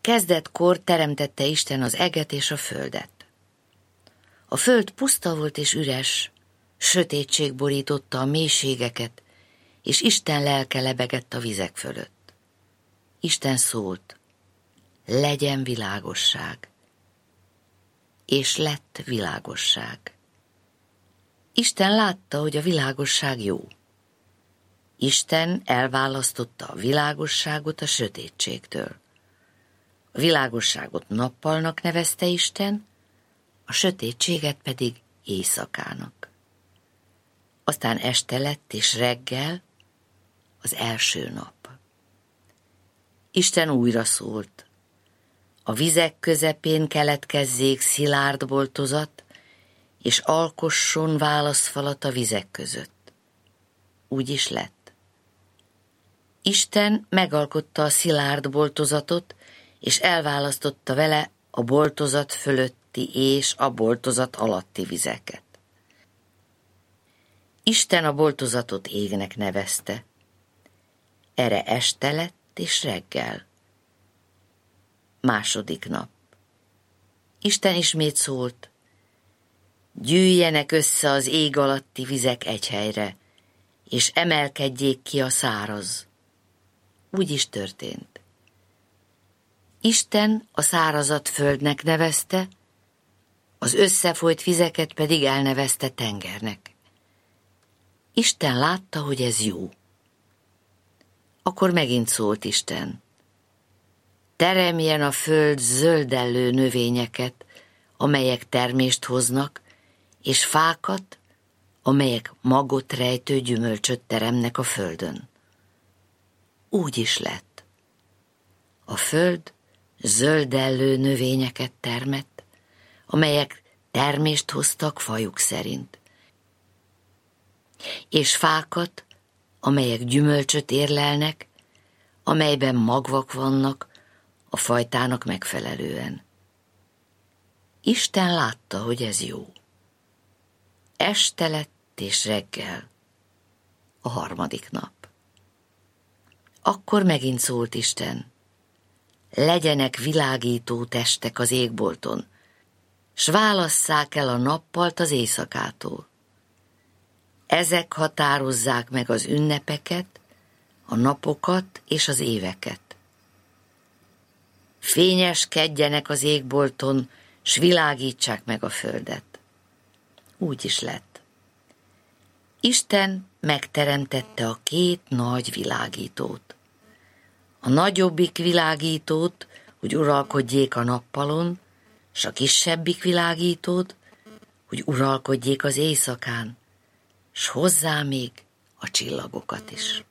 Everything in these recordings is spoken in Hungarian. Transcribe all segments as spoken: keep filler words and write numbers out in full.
Kezdetkor teremtette Isten az eget és a földet. A föld puszta volt és üres, sötétség borította a mélységeket, és Isten lelke lebegett a vizek fölött. Isten szólt, legyen világosság, és lett világosság. Isten látta, hogy a világosság jó. Isten elválasztotta a világosságot a sötétségtől. A világosságot nappalnak nevezte Isten, a sötétséget pedig éjszakának. Aztán este lett és reggel, az első nap. Isten újra szólt. A vizek közepén keletkezzék szilárd boltozat, és alkosson válaszfalat a vizek között. Úgy is lett. Isten megalkotta a szilárd boltozatot, és elválasztotta vele a boltozat fölötti és a boltozat alatti vizeket. Isten a boltozatot égnek nevezte. Erre este lett és reggel. Második nap. Isten ismét szólt, gyűjjenek össze az ég alatti vizek egy helyre, és emelkedjék ki a száraz. Úgy is történt. Isten a szárazat földnek nevezte, az összefolyt vizeket pedig elnevezte tengernek. Isten látta, hogy ez jó. Akkor megint szólt Isten. Teremjen a föld zöldellő növényeket, amelyek termést hoznak, és fákat, amelyek magot rejtő gyümölcsöt teremnek a földön. Úgy is lett. A föld zöldellő növényeket termett, amelyek termést hoztak fajuk szerint, és fákat, amelyek gyümölcsöt érlelnek, amelyben magvak vannak a fajtának megfelelően. Isten látta, hogy ez jó. Este lett és reggel, a harmadik nap. Akkor megint szólt Isten, legyenek világító testek az égbolton, s válasszák el a nappalt az éjszakától. Ezek határozzák meg az ünnepeket, a napokat és az éveket. Fényeskedjenek az égbolton, s világítsák meg a földet. Úgy is lett. Isten megteremtette a két nagy világítót. A nagyobbik világítót, hogy uralkodjék a nappalon, s a kisebbik világítót, hogy uralkodjék az éjszakán, s hozzá még a csillagokat is.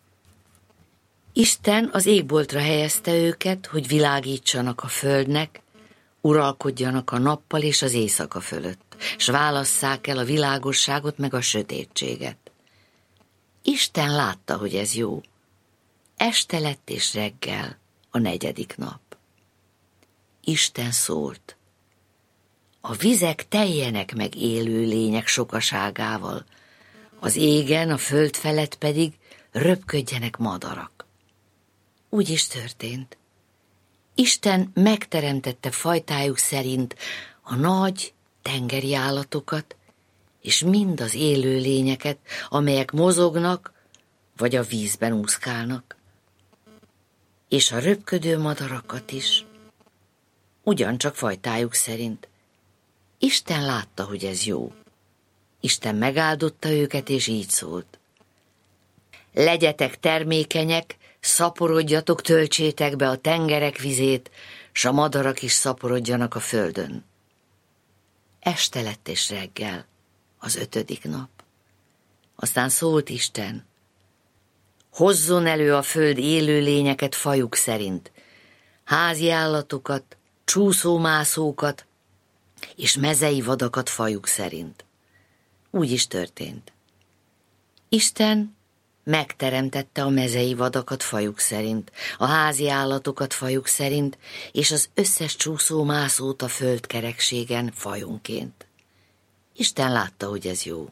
Isten az égboltra helyezte őket, hogy világítsanak a földnek, uralkodjanak a nappal és az éjszaka fölött, s válasszák el a világosságot meg a sötétséget. Isten látta, hogy ez jó. Este lett és reggel, a negyedik nap. Isten szólt. A vizek teljenek meg élő lények sokaságával, az égen, a föld felett pedig röpködjenek madarak. Úgy is történt. Isten megteremtette fajtájuk szerint a nagy tengeri állatokat, és mind az élő lényeket, amelyek mozognak, vagy a vízben úszkálnak, és a röpködő madarakat is, ugyancsak fajtájuk szerint. Isten látta, hogy ez jó. Isten megáldotta őket, és így szólt. Legyetek termékenyek, szaporodjatok, töltsétek be a tengerek vizét, s a madarak is szaporodjanak a földön. Este lett és reggel, az ötödik nap. Aztán szólt Isten, hozzon elő a föld élőlényeket fajuk szerint, házi állatokat, csúszómászókat és mezei vadakat fajuk szerint. Úgy is történt. Isten megteremtette a mezei vadakat fajuk szerint, a házi állatokat fajuk szerint, és az összes csúszómászót a földkerekségen fajonként. Isten látta, hogy ez jó.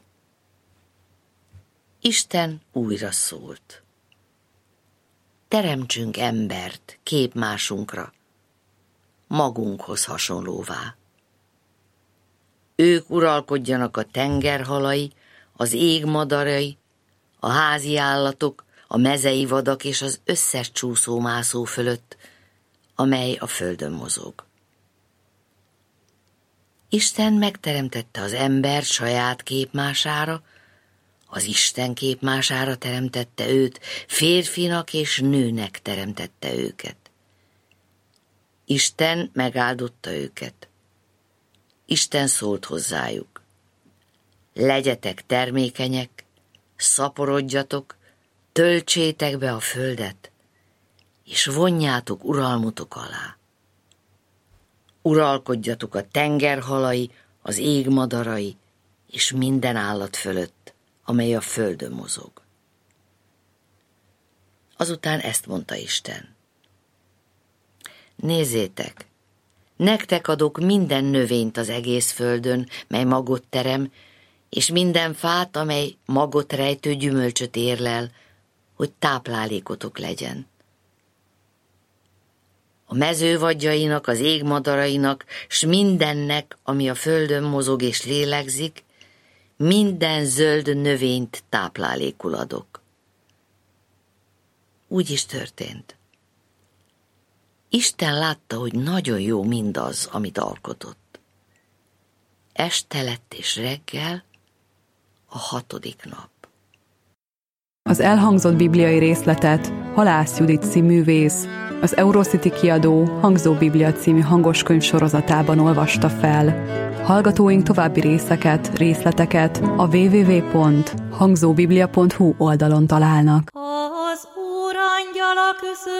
Isten újra szólt. Teremtsünk embert képmásunkra, magunkhoz hasonlóvá. Ők uralkodjanak a tengerhalai, az ég madarai, a házi állatok, a mezei vadak és az összes csúszómászó fölött, amely a földön mozog. Isten megteremtette az embert saját képmására, az Isten képmására teremtette őt, férfinak és nőnek teremtette őket. Isten megáldotta őket. Isten szólt hozzájuk: legyetek termékenyek, szaporodjatok, töltsétek be a földet, és vonjátok uralmutok alá. Uralkodjatok a tengerhalai, az ég madarai, és minden állat fölött, amely a földön mozog. Azután ezt mondta Isten: nézzétek, nektek adok minden növényt az egész földön, mely magot terem, és minden fát, amely magot rejtő gyümölcsöt érlel, hogy táplálékotok legyen. A mező vadjainak, az ég madarainak, s mindennek, ami a földön mozog és lélegzik, minden zöld növényt táplálékul adok. Úgy is történt. Isten látta, hogy nagyon jó mindaz, amit alkotott. Este lett és reggel, a hatodik nap. Az elhangzott bibliai részletet Halász Judit színművész az Eurocity kiadó Hangzó Biblia című hangoskönyv sorozatában olvasta fel. Hallgatóink további részeket, részleteket a double-u double-u double-u pont hangzóbiblia pont hu oldalon találnak. Az Úr angyala között